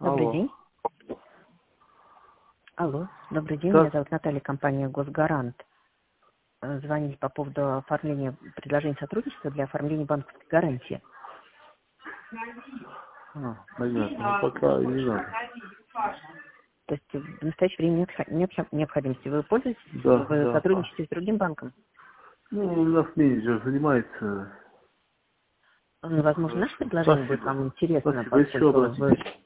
Добрый Алло. день. Алло, добрый день. Меня Так, зовут Наталья, компания «Госгарант». Звонили по поводу оформления предложений сотрудничества для оформления банковской гарантии. понятно. Ну, пока не надо. То есть в настоящее время нет необходимости. Вы пользуетесь, Да, вы да. сотрудничаете с другим банком? Ну, у нас менеджер занимается. Возможно, наше предложение будет Спасибо. вам интересно, Спасибо. Если что, поскольку вы обратитесь.